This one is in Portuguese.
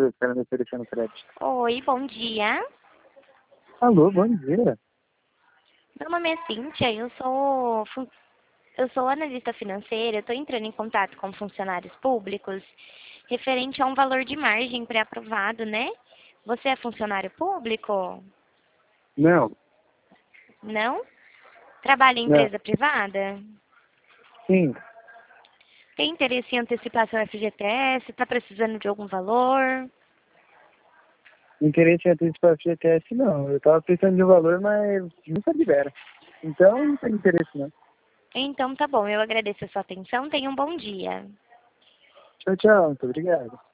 empresa que está me oferecendo crédito. Oi, bom dia. Alô, bom dia. Meu nome é Cíntia, eu sou analista financeira, estou entrando em contato com funcionários públicos referente a um valor de margem pré-aprovado, né? Você é funcionário público? Não, Não? Trabalha em não. empresa privada? Sim, Tem interesse em antecipar seu FGTS? Está precisando de algum valor? interesse em antecipar o FGTS não. Eu estava precisando de um valor, mas nunca libera. Então, não tem interesse não. Então tá bom, eu agradeço a sua atenção, tenha um bom dia. Tchau, tchau. Muito obrigado.